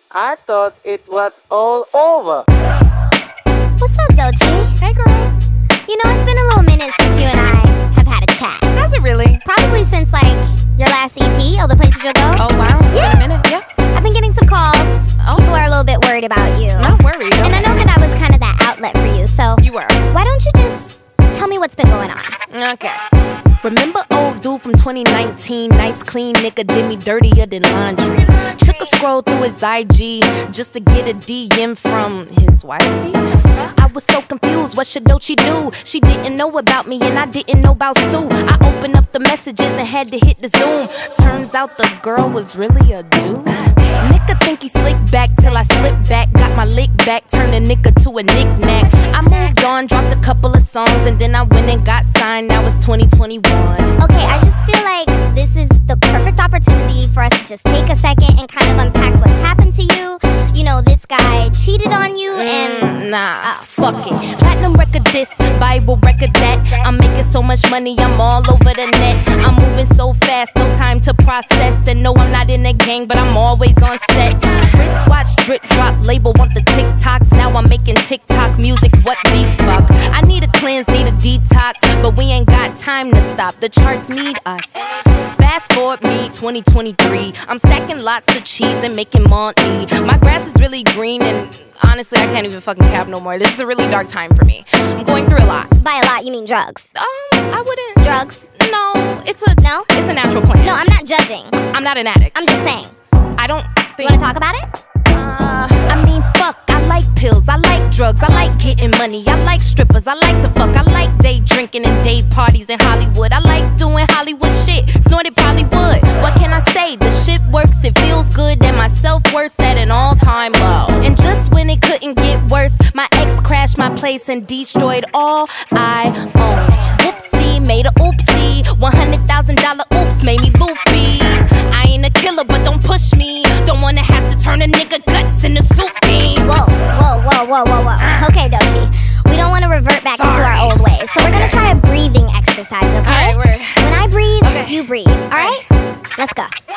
I thought it was all over. What's up, Doechii? Hey, girl. You know, it's been a little minute since you and I have had a chat. Has it really? Probably since, like, your last EP, All the Places You'll Go. Oh, wow. It's been a minute. Yeah. I've been getting some calls. People are a little bit worried about you. Not worried. And I know that I was kind of that outlet for you, so... You were. Why don't you just tell me what's been going on? Okay. Remember old dude from 2019? Nice, clean nigga did me dirtier than laundry. Took a scroll through his IG just to get a DM from his wifey. I was so confused, what should Doechii do? She didn't know about me and I didn't know about Sue. I opened up the messages and had to hit the zoom. Turns out the girl was really a dude. Nigga think he slick back till I slip back. Got my lick back, turned a nigga to a knick-knack. I moved on, dropped a couple of songs, and then I went and got signed. Now it's 2021. Okay, I just feel like this is the perfect opportunity for us to just take a second and kind of unpack what's happened to you. You know, this guy cheated on you and... Fuck it. Platinum record this, Bible record that. I'm making so much money, I'm all over the net. I'm moving so fast, no time to process. And no, I'm not in a gang, but I'm always on set. Wristwatch, drip drop, label want the TikToks. Now I'm making TikTok music, what the fuck? I need a cleanse, need a detox, but we ain't got time to stop. The charts need us. Fast forward me, 2023. I'm stacking lots of cheese and making money. My grass is really green and honestly, I can't even fucking cap no more. This is a really dark time for me. I'm going through a lot. By a lot, you mean drugs? I wouldn't. Drugs? No, it's No? a natural plan. No, I'm not judging. I'm not an addict. I'm just saying. I don't You think... wanna talk about it? I mean, fuck, I like pills, I like drugs, I like getting money, I like strippers, I like to fuck, I like day drinking and day parties in Hollywood, I like doing Hollywood shit, snorted probably would. What can I say? The shit works, it feels good, and my self-worth's at an all-time low. And just when it couldn't get worse, my ex crashed my place and destroyed all I owned. Whoopsie, made a oopsie, $100,000 oops made me loopy. I ain't a killer, but don't push me. Don't wanna have to turn a nigga guts into soup beans. Whoa. Okay, Doechii. We don't want to revert back into our old ways. So we're going to try a breathing exercise, okay? All right, when I breathe, Okay. you breathe. All right? Let's go.